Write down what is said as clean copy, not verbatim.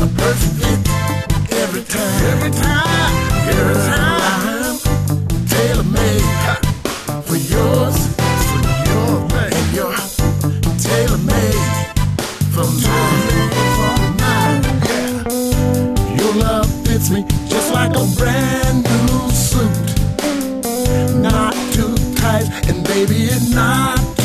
a perfect fit every time. Every time, every time. Tailor-made for yours, for your man. And you're tailor-made for mine. Yeah. Your love fits me just like a brand new suit. Not too tight, and baby, it's not